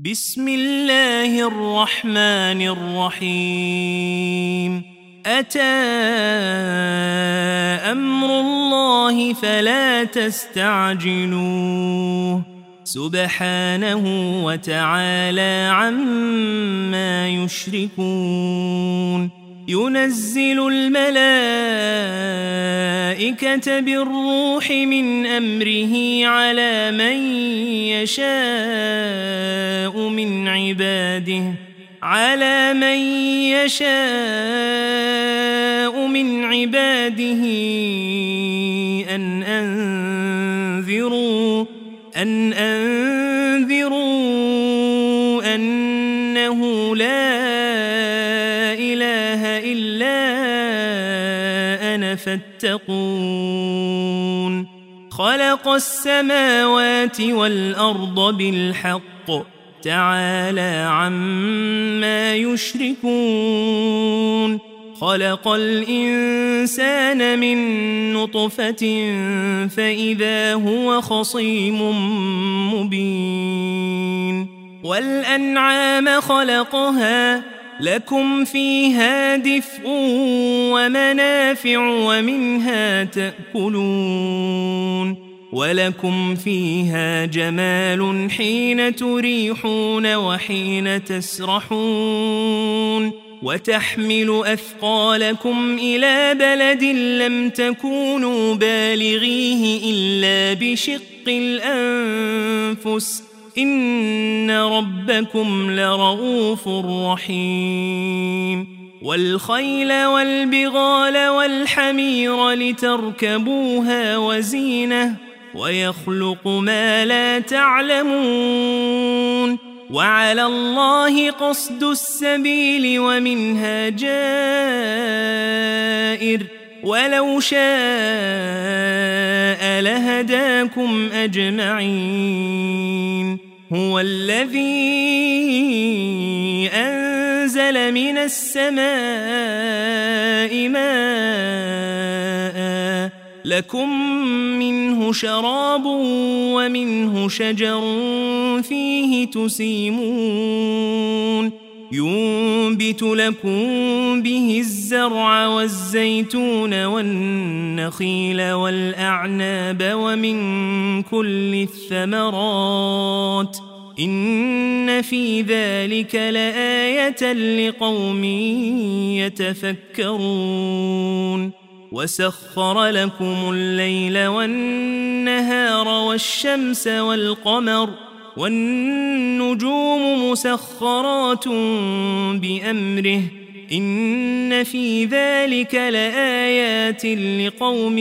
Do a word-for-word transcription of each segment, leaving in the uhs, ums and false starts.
بسم الله الرحمن الرحيم أتى أمر الله فلا تستعجلوه سبحانه وتعالى عما يشركون ينزل الملائكة بالروح من أمره على من يشاء من عباده على من يشاء من عباده أن أنذروا أن أنذروا أنه لا إله إلا أنا فاتقون خلق السماوات والأرض بالحق تعالى عما يشركون خلق الإنسان من نطفة فإذا هو خصيم مبين والأنعام خلقها لكم فيها دفء ومنافع ومنها تأكلون ولكم فيها جمال حين تريحون وحين تسرحون وتحمل أثقالكم إلى بلد لم تكونوا بالغيه إلا بشق الأنفس إن ربكم لرؤوف رحيم والخيل والبغال والحمير لتركبوها وزينة ويخلق ما لا تعلمون وعلى الله قصد السبيل ومنها جائر ولو شاء لهداكم أجمعين هو الذي أنزل من السماء ماء لكم منه شراب ومنه شجر فيه تسيمون ينبت لكم به الزرع والزيتون والنخيل والأعناب ومن كل الثمرات إن في ذلك لآية لقوم يتفكرون وسخر لكم الليل والنهار والشمس والقمر والنجوم مسخرات بأمره إن في ذلك لآيات لقوم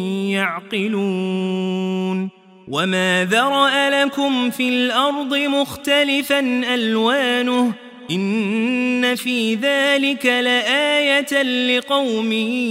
يعقلون وما ذرأ لكم في الأرض مختلفا ألوانه إن في ذلك لآية لقوم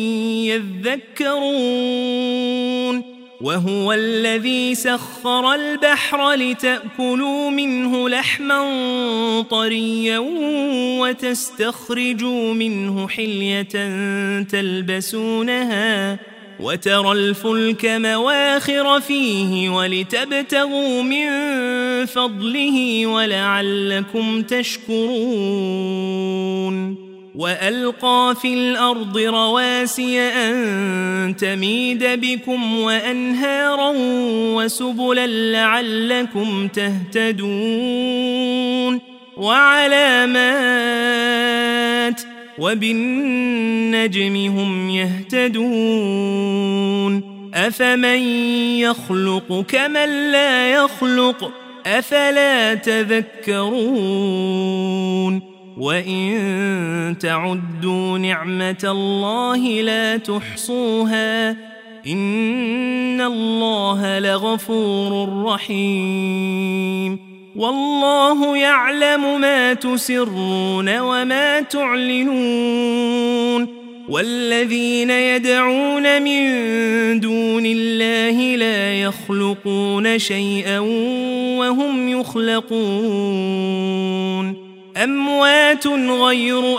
يذكرون وهو الذي سخر البحر لتأكلوا منه لحما طريا وتستخرجوا منه حلية تلبسونها وترى الفلك مواخر فيه ولتبتغوا من فضله ولعلكم تشكرون وألقى في الأرض رواسي أن تميد بكم وأنهارا وسبلا لعلكم تهتدون وعلامات وبالنجم هم يهتدون أفمن يخلق كمن لا يخلق أفلا تذكرون وإن تعدوا نعمة الله لا تحصوها إن الله لغفور رحيم والله يعلم ما تسرون وما تعلنون والذين يدعون من دون الله لا يخلقون شيئا وهم يخلقون أموات غير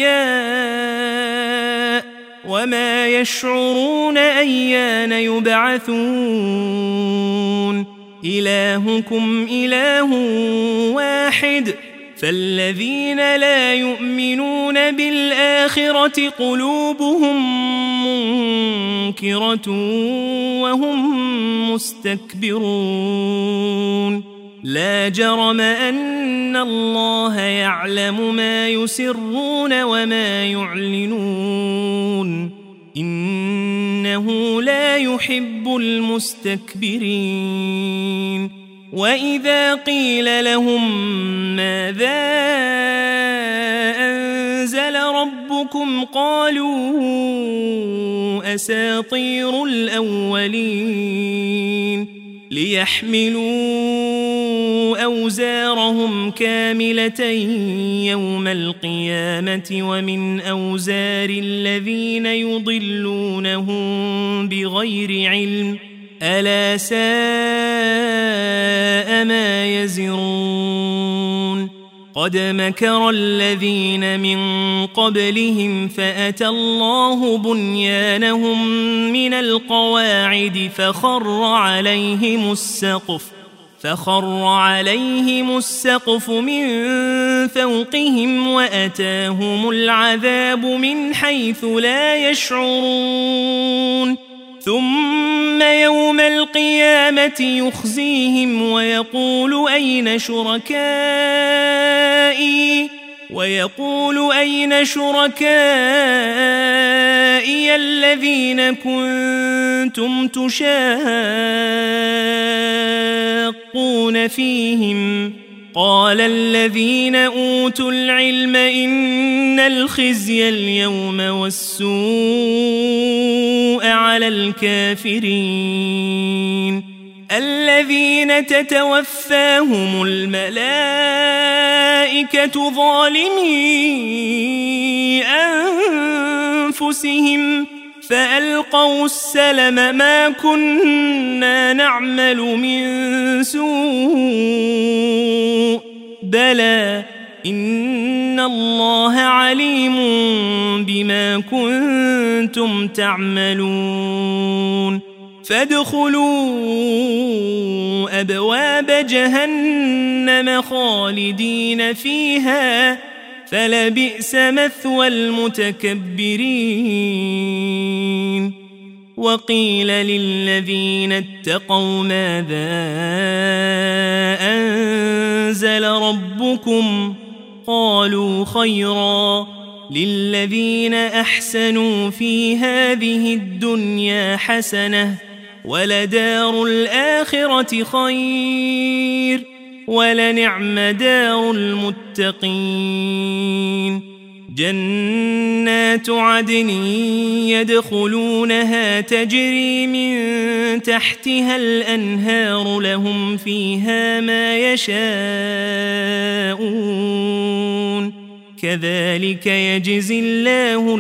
أحياء وما يشعرون أيان يبعثون إلهكم إله واحد فالذين لا يؤمنون بالآخرة قلوبهم منكرة وهم مستكبرون لا جرم أن الله يعلم ما يسرون وما يعلنون إنه لا يحب المستكبرين وإذا قيل لهم ماذا أنزل ربكم قالوا أساطير الأولين ليحملوا أوزارهم كاملة يوم القيامة ومن أوزار الذين يضلونهم بغير علم ألا ساء ما يزرون قد مكر الذين من قبلهم فأتى الله بنيانهم من القواعد فخر عليهم السقف فخر عليهم السقف من فوقهم وأتاهم العذاب من حيث لا يشعرون ثم يوم القيامة يخزيهم ويقول أين شركائي ويقول أين شركائي الذين كنتم تشاقون فيهم قال الذين أوتوا العلم إن الخزي اليوم والسوء على الكافرين الذين تتوفاهم الملائكة ظالمي أنفسهم فألقوا السلم ما كنا نعمل من سوء بلى إن الله عليم بما كنتم تعملون فادخلوا أبواب جهنم خالدين فيها فلبئس مثوى المتكبرين وقيل للذين اتقوا ماذا أنزل ربكم قالوا خيرا للذين أحسنوا في هذه الدنيا حسنة ولدار الآخرة خير ولنعم دار المتقين جنات عدن يدخلونها تجري من تحتها الأنهار لهم فيها ما يشاءون كذلك يجزي الله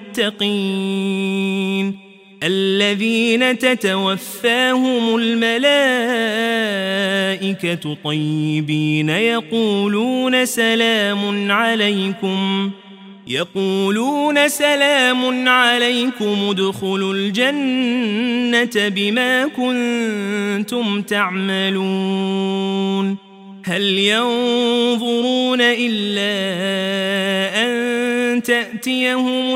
المتقين الذين تتوفاهم الملائكة طيبين يقولون سلام عليكم يقولون سلام عليكم ادخلوا الجنة بما كنتم تعملون هل ينظرون إلا أن تأتيهم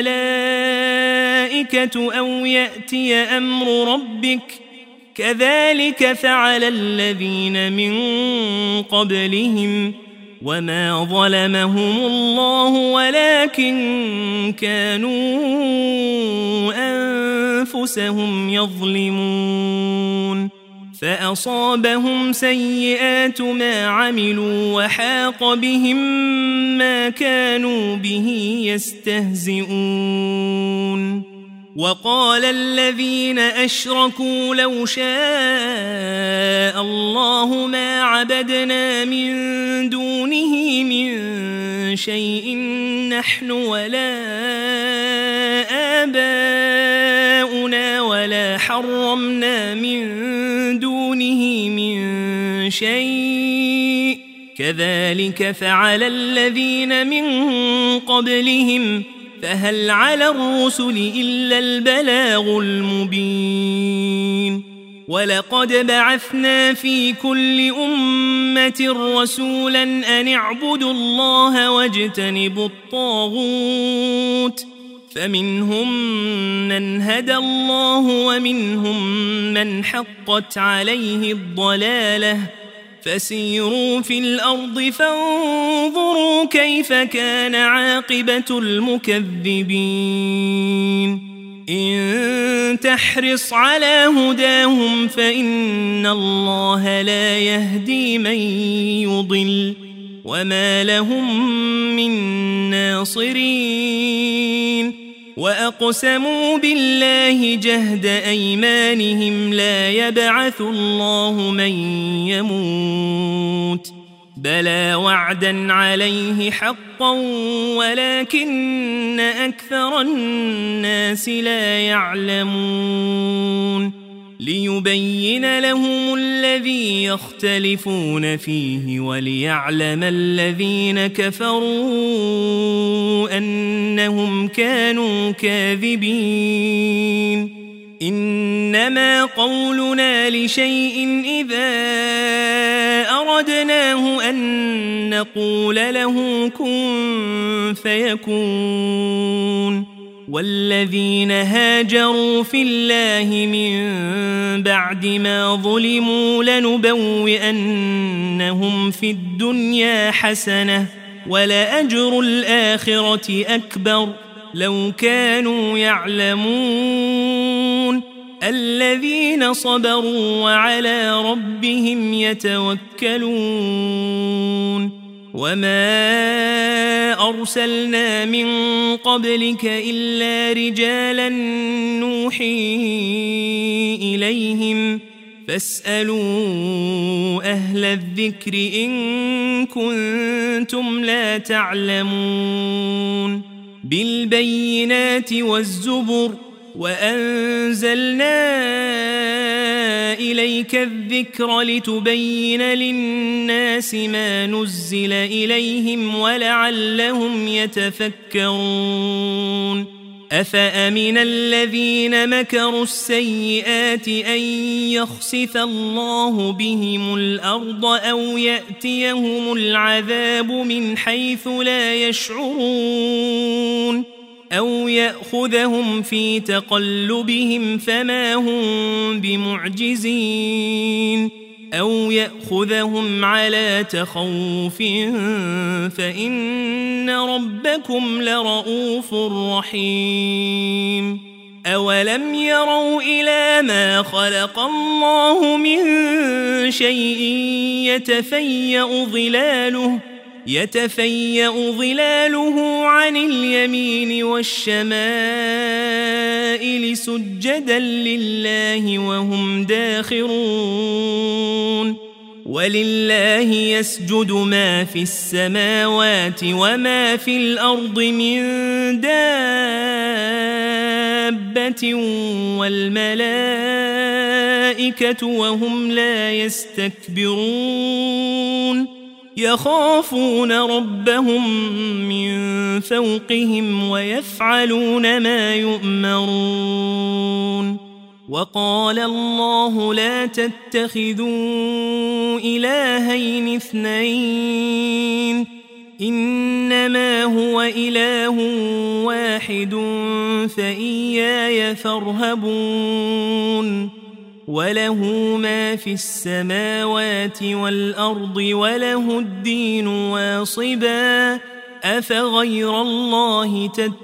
الملائكة أو يأتي أمر ربك كذلك فعل الذين من قبلهم وما ظلمهم الله ولكن كانوا أنفسهم يظلمون فأصابهم سيئات ما عملوا وحاق بهم ما كانوا به يستهزئون وقال الذين أشركوا لو شاء الله ما عبدنا من دونه من شيء نحن ولا آباؤنا ولا حرمنا من دونه من شيء كذلك فعل الذين من قبلهم فهل على الرسل إلا البلاغ المبين ولقد بعثنا في كل أمة رسولا أن اعبدوا الله واجتنبوا الطاغوت فمنهم من هدى الله ومنهم من حقت عليه الضلالة فسيروا في الأرض فانظروا كيف كان عاقبة المكذبين إن تحرص على هداهم فإن الله لا يهدي من يضل وما لهم من ناصرين وأقسموا بالله جهد أيمانهم لا يبعث الله من يموت بلى وعدا عليه حقا ولكن أكثر الناس لا يعلمون ليبين لهم الذي يختلفون فيه وليعلم الذين كفروا أنهم كانوا كاذبين إنما قولنا لشيء إذا أردناه أن نقول له كن فيكون والذين هاجروا في الله من بعد ما ظلموا لنبوئنهم في الدنيا حسنة ولأجر الآخرة أكبر لو كانوا يعلمون الذين صبروا وعلى ربهم يتوكلون وما أرسلنا من قبلك إلا رجالا نوحي إليهم فاسألوا أهل الذكر إن كنتم لا تعلمون بالبينات والزبر وأنزلنا إليك الذكر لتبين للناس ما نزل إليهم ولعلهم يتفكرون أفأمن الذين مكروا السيئات أن يخسف الله بهم الأرض أو يأتيهم العذاب من حيث لا يشعرون أو يأخذهم في تقلبهم فما هم بمعجزين أو يأخذهم على تخوف فإن ربكم لرؤوف رحيم أولم يروا إلى ما خلق الله من شيء يتفيأ ظلاله يتفيأ ظلاله عن اليمين والشمائل سجدا لله وهم داخرون ولله يسجد ما في السماوات وما في الأرض من دابة والملائكة وهم لا يستكبرون يخافون ربهم من فوقهم ويفعلون ما يؤمرون وقال الله لا تتخذوا إلهين اثنين إنما هو إله واحد فإياي فارهبون وله ما في السماوات والأرض وله الدين واصبا أفغير الله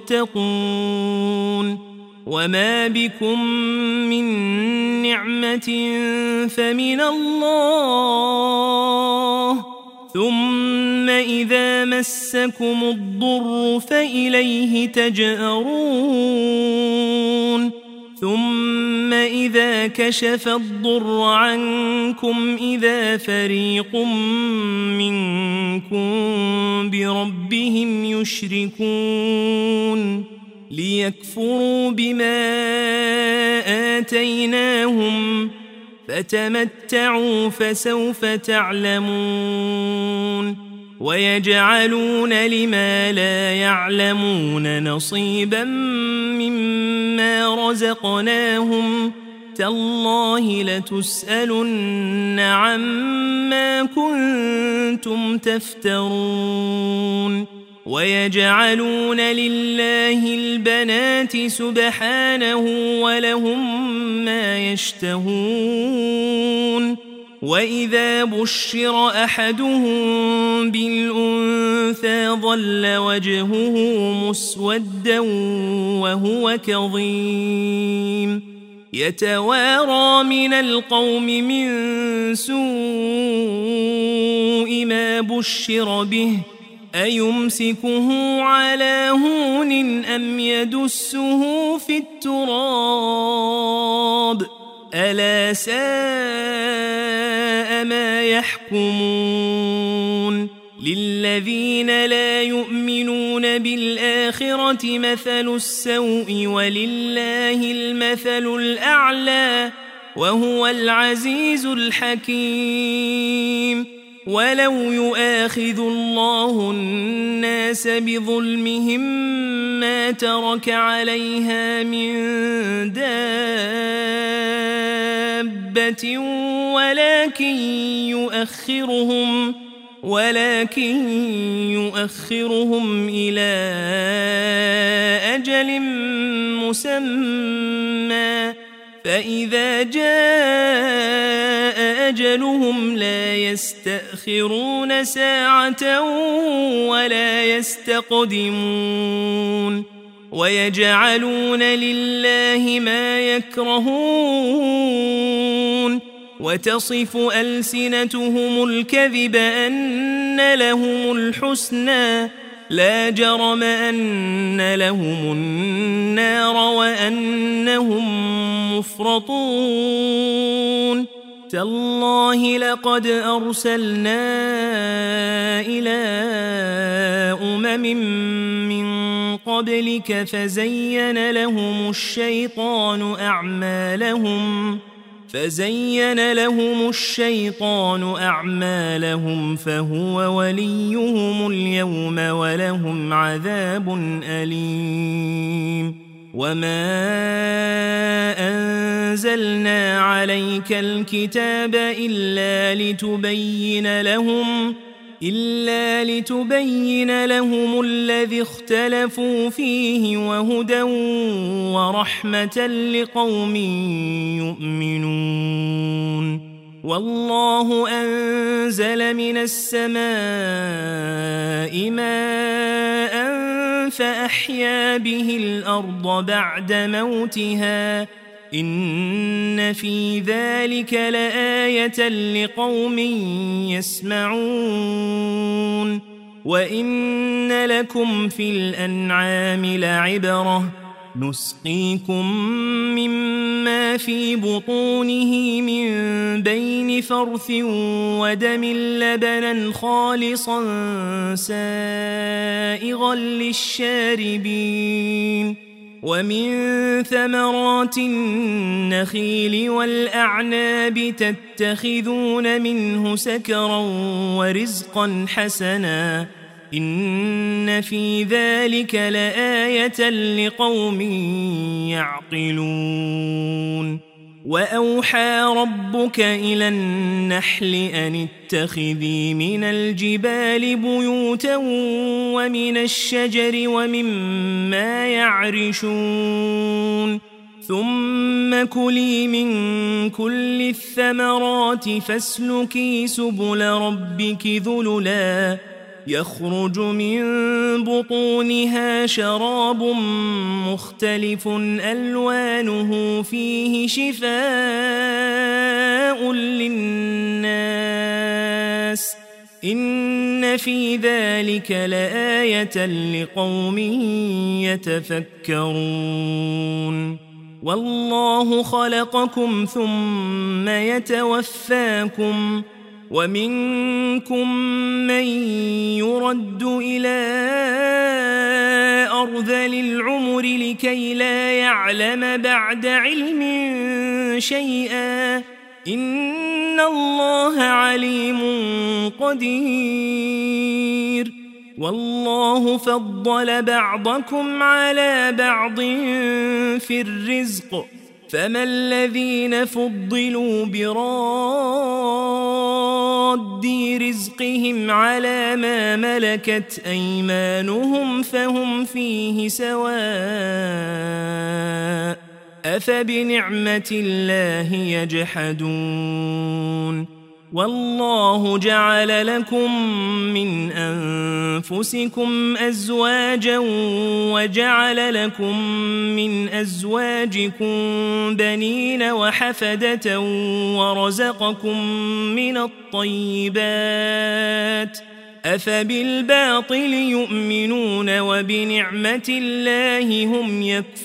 تتقون وما بكم من نعمة فمن الله ثم إذا مسكم الضر فإليه تجأرون ثم إذا كشف الضر عنكم إذا فريق منكم بربهم يشركون ليكفروا بما آتيناهم فتمتعوا فسوف تعلمون ويجعلون لما لا يعلمون نصيبا مما رزقناهم تالله لتسألن عما كنتم تفترون ويجعلون لله البنات سبحانه ولهم ما يشتهون وإذا بشر أحدهم بالأنثى ظل وجهه مسودا وهو كظيم يتوارى من القوم من سوء ما بشر به أيمسكه على هون أم يدسه في التراب ألا ساء ما يحكمون للذين لا يؤمنون بالآخرة مثل السوء ولله المثل الأعلى وهو العزيز الحكيم ولو يؤاخذ الله الناس بظلمهم ما ترك عليها من دابة ولكن يؤخرهم ولكن يؤخرهم إلى أجل مسمى فإذا جاء أجلهم لا يستأخرون ساعة ولا يستقدمون ويجعلون لله ما يكرهون وتصف ألسنتهم الكذب أن لهم الحسنى لا جرم أن لهم النار وأنهم مفرطون تالله لقد أرسلنا إلى أمم من قبلك فزين لهم الشيطان أعمالهم فزين لهم الشيطان أعمالهم فهو وليهم اليوم ولهم عذاب أليم وما أنزلنا عليك الكتاب إلا لتبين لهم إلا لتبين لهم الذي اختلفوا فيه وهدى ورحمة لقوم يؤمنون والله أنزل من السماء ماء فأحيا به الأرض بعد موتها إن في ذلك لآية لقوم يسمعون وإن لكم في الأنعام لعبرة نسقيكم مما في بطونه من بين فرث ودم لبنا خالصا سائغا للشاربين ومن ثمرات النخيل والأعناب تتخذون منه سكرا ورزقا حسنا إن في ذلك لآية لقوم يعقلون وأوحى ربك إلى النحل أن اتخذي من الجبال بيوتا ومن الشجر ومما يعرشون ثم كلي من كل الثمرات فاسلكي سبل ربك ذللا يخرج من بطونها شراب مختلف ألوانه فيه شفاء للناس إن في ذلك لآية لقوم يتفكرون والله خلقكم ثم يتوفاكم ومنكم من يرد إلى أرذل العمر لكي لا يعلم بعد علم شيئا إن الله عليم قدير والله فضل بعضكم على بعض في الرزق فما الذين فضلوا براد رزقهم على ما ملكت أيمانهم فهم فيه سواء أفبنعمة الله يجحدون والله جعل لكم من أنفسكم أزواجا وجعل لكم من أزواجكم بنين وحفدة ورزقكم من الطيبات أفبالباطل يؤمنون وبنعمة الله هم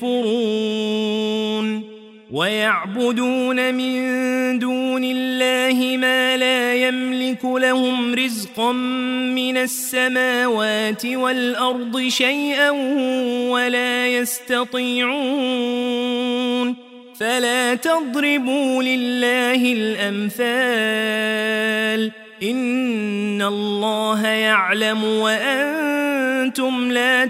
يكفرون ويعبدون من دون الله ما لا يملك لهم رزقا من السماوات والأرض شيئا ولا يستطيعون فلا تضربوا لله الأمثال إن الله يعلم وأنتم لا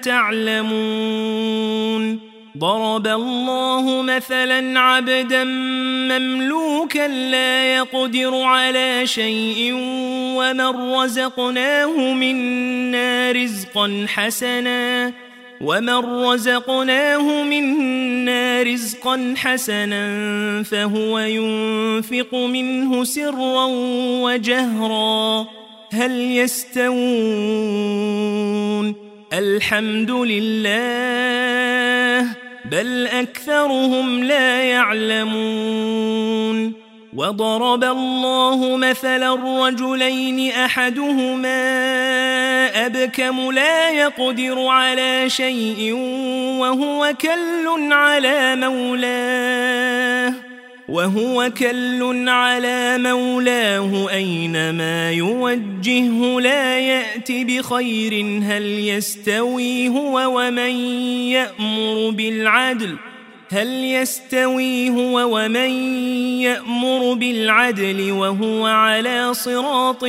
تعلمون ضرب الله مثلا عبدا مملوكا لا يقدر على شيء ومن رزقناه منا رزقا حسنا ومن رزقناه منا رزقا حسنا فهو ينفق منه سرا وجهرا هل يستوون الحمد لله بل أكثرهم لا يعلمون وضرب الله مثلا الرجلين أحدهما أبكم لا يقدر على شيء وهو كل على مولاه وهو كل على مولاه أينما يوجهه لا يأتي بخير هل يستوي هو ومن يأمر بالعدل هل يستوي هو ومن يأمر بالعدل وهو على صراط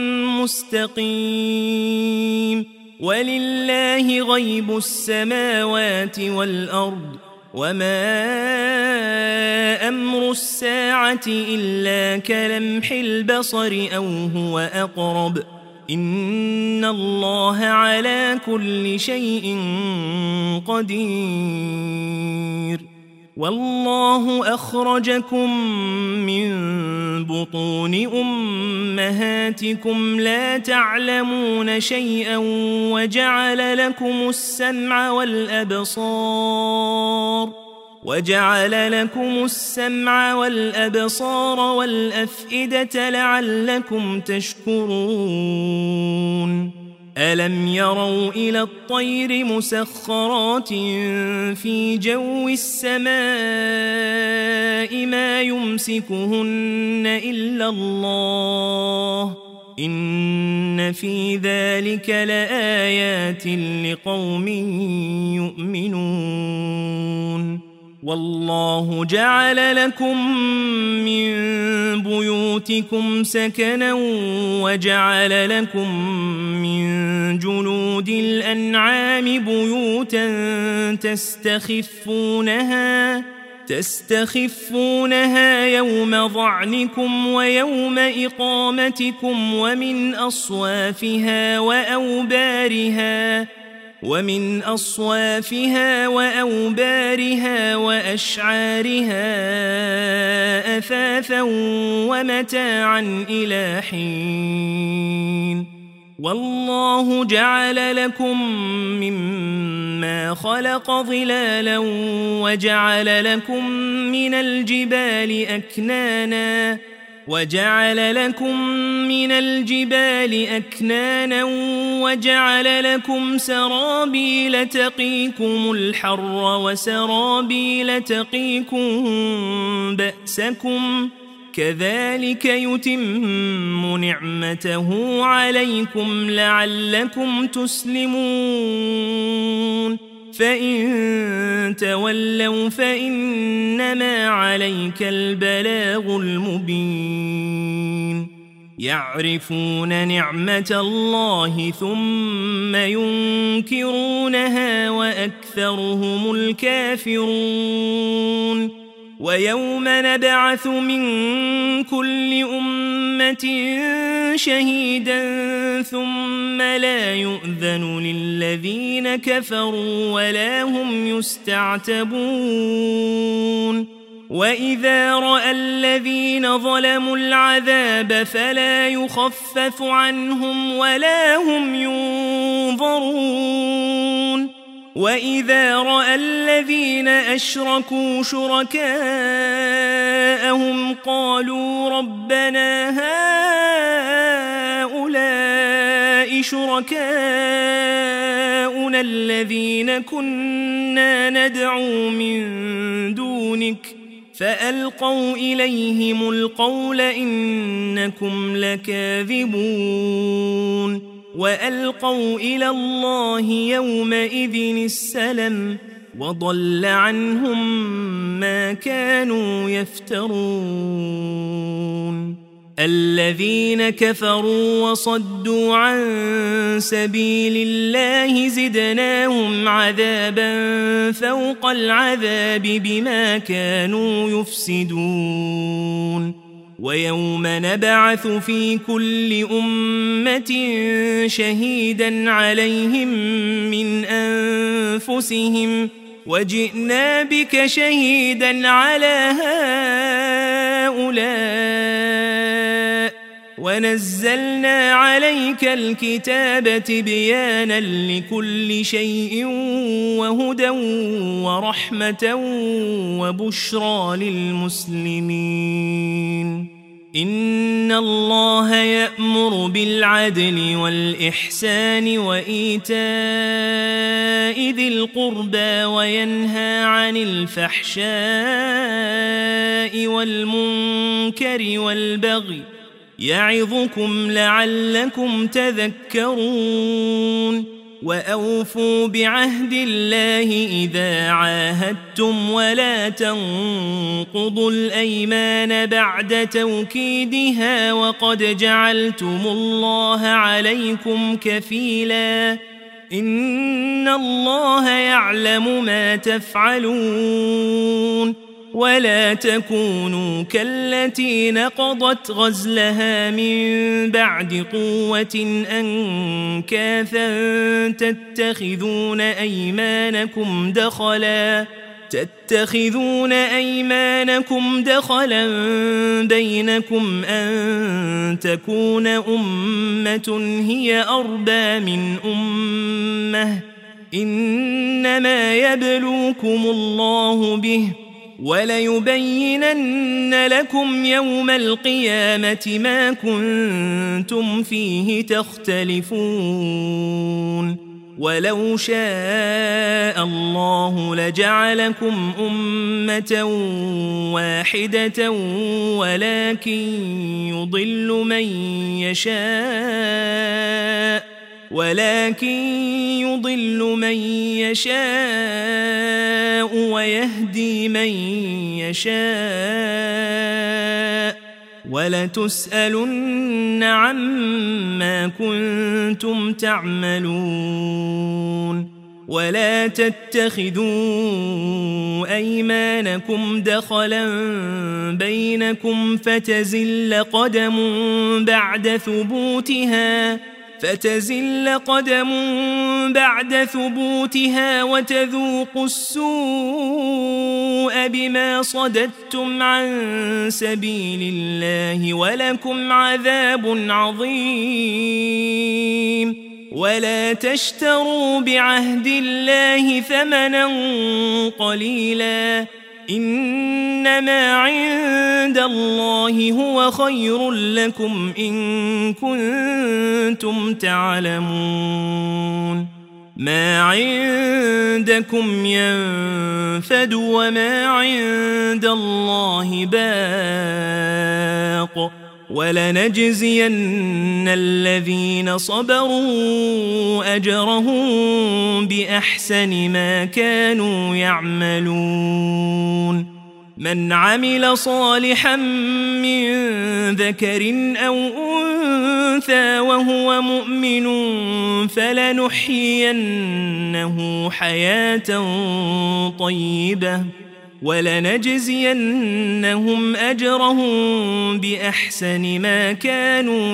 مستقيم ولله غيب السماوات والأرض وما أمر الساعة إلا كلمح البصر أو هو أقرب إن الله على كل شيء قدير والله أخرجكم من بطون أمهاتكم لا تعلمون شيئا وجعل لكم السمع والأبصار وجعل لكم السمع والأبصار والأفئدة لعلكم تشكرون ألم يروا إلى الطير مسخرات في جو السماء ما يمسكهن إلا الله إن في ذلك لآيات لقوم يؤمنون والله جعل لكم من بيوتكم سكنا وجعل لكم من جلود الأنعام بيوتا تستخفونها تستخفونها يوم ظعنكم ويوم إقامتكم ومن أصوافها وأوبارها ومن أصوافها وأوبارها وأشعارها أثاثا ومتاعا إلى حين والله جعل لكم مما خلق ظلالا وجعل لكم من الجبال أكنانا وجعل لكم من الجبال أكنانا وجعل لكم سرابيل تقيكم الحر وسرابيل تقيكم بأسكم كذلك يتم نعمته عليكم لعلكم تسلمون فإن تولوا فإنما عليك البلاغ المبين يعرفون نعمة الله ثم ينكرونها وأكثرهم الكافرون ويوم نبعث من كل أمة شهيدا ثم لا يؤذن للذين كفروا ولا هم يستعتبون وإذا رأى الذين ظلموا العذاب فلا يخفف عنهم ولا هم ينظرون وإذا رأى الذين أشركوا شركاءهم قالوا ربنا هؤلاء شركاؤنا الذين كنا ندعو من دونك فألقوا إليهم القول إنكم لكاذبون وألقوا إلى الله يومئذ السلم وضل عنهم ما كانوا يفترون الذين كفروا وصدوا عن سبيل الله زدناهم عذابا فوق العذاب بما كانوا يفسدون ويوم نبعث في كل أمة شهيدا عليهم من أنفسهم وجئنا بك شهيدا على هؤلاء ونزلنا عليك الكتاب تبيانا لكل شيء وهدى ورحمة وبشرى للمسلمين إن الله يأمر بالعدل والإحسان وإيتاء ذي القربى وينهى عن الفحشاء والمنكر والبغي يعظكم لعلكم تذكرون وأوفوا بعهد الله إذا عاهدتم ولا تنقضوا الأيمان بعد توكيدها وقد جعلتم الله عليكم كفيلا إن الله يعلم ما تفعلون ولا تكونوا كالتي نقضت غزلها من بعد قوة أنكاثا تتخذون أيمانكم دخلا تتخذون أيمانكم دخلا بينكم أن تكون أمة هي أربى من أمة إنما يبلوكم الله به وليبينن لكم يوم القيامة ما كنتم فيه تختلفون ولو شاء الله لجعلكم أمة واحدة ولكن يضل من يشاء ولكن يضل من يشاء ويهدي من يشاء ولتسألن عما كنتم تعملون ولا تتخذوا أيمانكم دخلا بينكم فتزل قدم بعد ثبوتها فتزل قدم بعد ثبوتها وتذوقوا السوء بما صددتم عن سبيل الله ولكم عذاب عظيم ولا تشتروا بعهد الله ثمنا قليلا إنما عند الله هو خير لكم إن كنتم تعلمون ما عندكم ينفد وما عند الله باق ولنجزين الذين صبروا أجرهم بأحسن ما كانوا يعملون من عمل صالحا من ذكر أو أنثى وهو مؤمن فلنحيينه حياة طيبة ولنجزينهم أجرهم بأحسن ما كانوا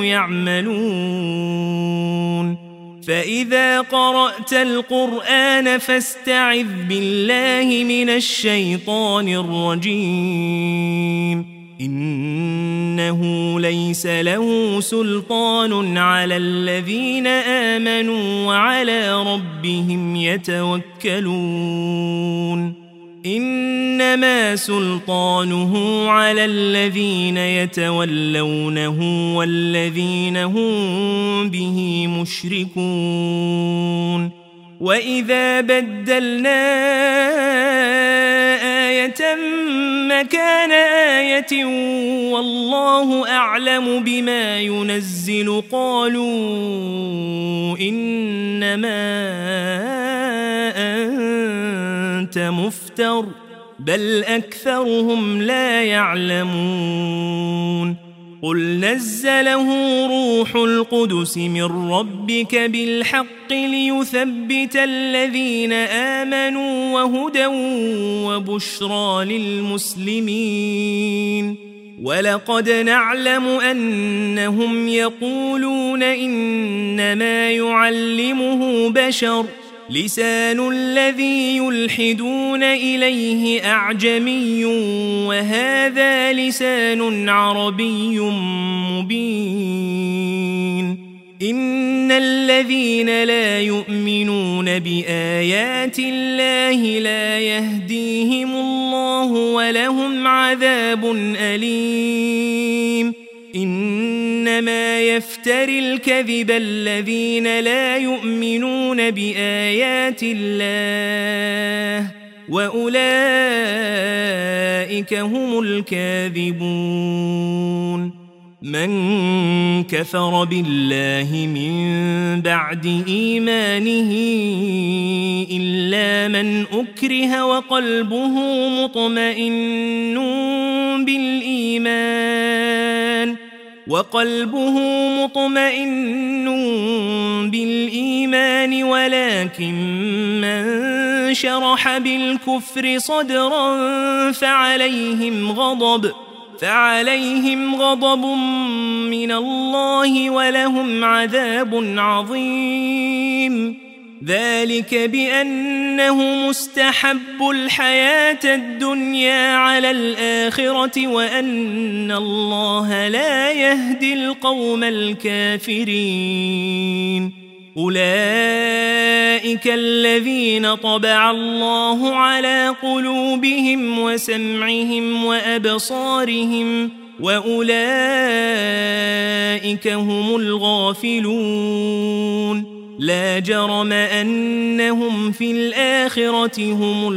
يعملون فإذا قرأت القرآن فاستعذ بالله من الشيطان الرجيم إنه ليس له سلطان على الذين آمنوا وعلى ربهم يتوكلون إنما سلطانه على الذين يتولونه والذين هم به مشركون وإذا بدلنا آية مكان آية والله أعلم بما ينزل قالوا إنما أنت مفتر بل أكثرهم لا يعلمون قل نزله روح القدس من ربك بالحق ليثبت الذين آمنوا وهدى وبشرى للمسلمين ولقد نعلم أنهم يقولون إنما يعلمه بشر لسان الذي يلحدون إليه أعجمي وهذا لسان عربي مبين إن الذين لا يؤمنون بآيات الله لا يهديهم الله ولهم عذاب أليم إنما يفتري الكذب الذين لا يؤمنون بآيات الله وأولئك هم الكاذبون من كفر بالله من بعد إيمانه إلا من أكره وقلبه مطمئن بالإيمان وقلبه مطمئن بالإيمان ولكن من شرح بالكفر صدرا فعليهم غضب فعليهم غضب من الله ولهم عذاب عظيم ذلك بأنه مستحب الحياة الدنيا على الآخرة وأن الله لا يهدي القوم الكافرين أولئك الذين طبع الله على قلوبهم وسمعهم وأبصارهم وأولئك هم الغافلون لا جرم أنهم في الآخرة هم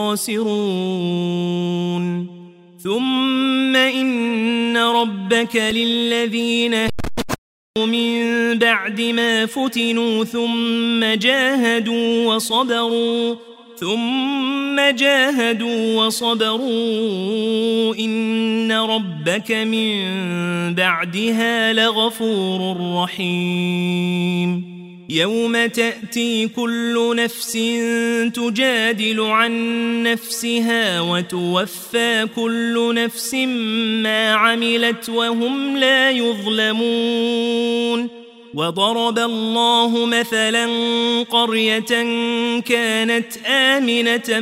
الخاسرون ثم إن ربك للذين من بعد ما فتنوا ثم جاهدوا وصبروا ثم جاهدوا وصبروا إن ربك من بعدها لغفور رحيم يوم تأتي كل نفس تجادل عن نفسها وتوفى كل نفس ما عملت وهم لا يظلمون وضرب الله مثلا قرية كانت آمنة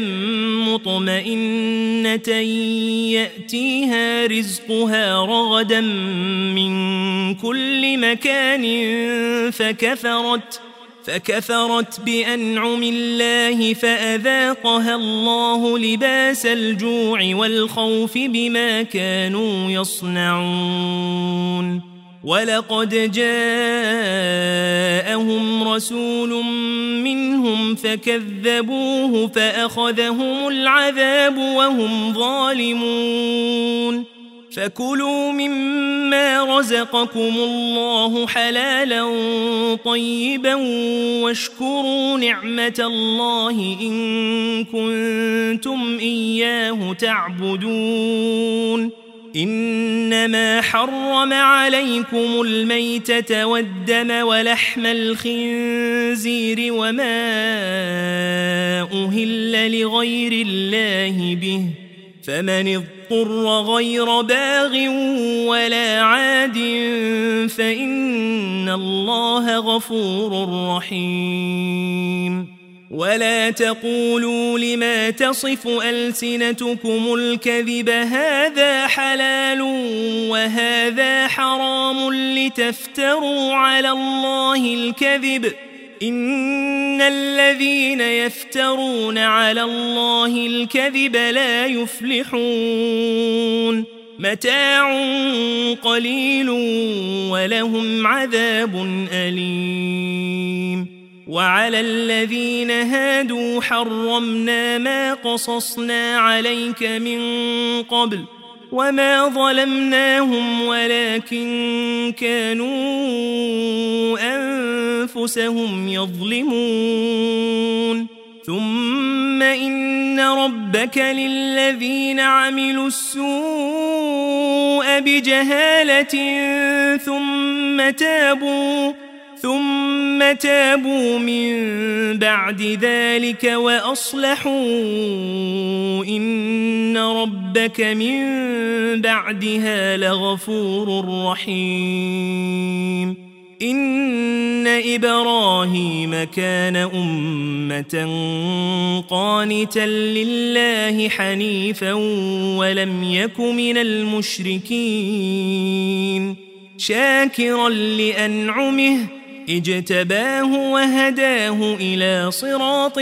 مطمئنة يأتيها رزقها رغدا من كل مكان فكفرت فكفرت بأنعم الله فأذاقها الله لباس الجوع والخوف بما كانوا يصنعون ولقد جاءهم رسول منهم فكذبوه فأخذهم العذاب وهم ظالمون فكلوا مما رزقكم الله حلالا طيبا واشكروا نعمة الله إن كنتم إياه تعبدون إنما حرم عليكم الميتة والدم ولحم الخنزير وما أهل لغير الله به فمن اضطر غير باغ ولا عاد فإن الله غفور رحيم ولا تقولوا لما تصف ألسنتكم الكذب هذا حلال وهذا حرام لتفتروا على الله الكذب إن الذين يفترون على الله الكذب لا يفلحون متاع قليل ولهم عذاب أليم وعلى الذين هادوا حرمنا ما قصصنا عليك من قبل وما ظلمناهم ولكن كانوا أنفسهم يظلمون ثم إن ربك للذين عملوا السوء بجهالة ثم تابوا ثم تابوا من بعد ذلك وأصلحوا إن ربك من بعدها لغفور رحيم إن إبراهيم كان أمة قانتا لله حنيفا ولم يك من المشركين شاكرا لأنعمه اجتباه وهداه إلى صراط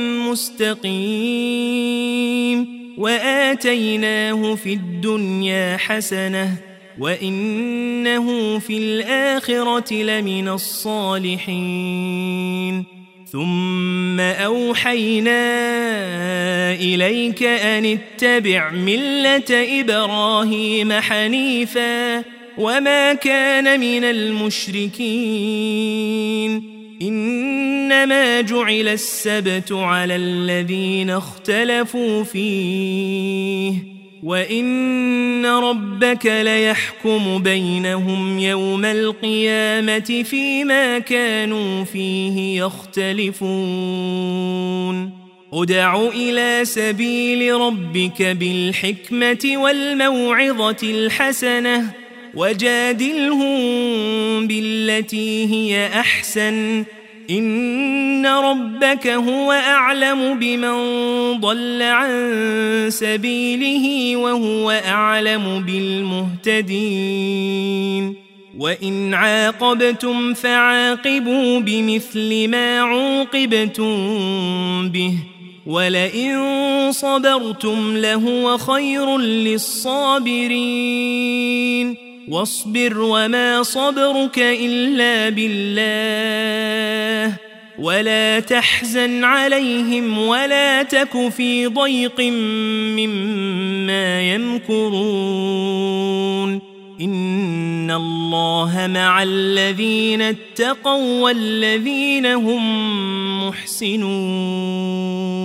مستقيم وآتيناه في الدنيا حسنة وإنه في الآخرة لمن الصالحين ثم أوحينا إليك أن اتبع ملة إبراهيم حنيفا وما كان من المشركين إنما جعل السبت على الذين اختلفوا فيه وإن ربك ليحكم بينهم يوم القيامة فيما كانوا فيه يختلفون ادع إلى سبيل ربك بالحكمة والموعظة الحسنة وجادلهم بالتي هي أحسن إن ربك هو أعلم بمن ضل عن سبيله وهو أعلم بالمهتدين وإن عاقبتم فعاقبوا بمثل ما عوقبتم به ولئن صبرتم لهو خير للصابرين واصبر وما صبرك إلا بالله ولا تحزن عليهم ولا تك في ضيق مما يمكرون إن الله مع الذين اتقوا والذين هم محسنون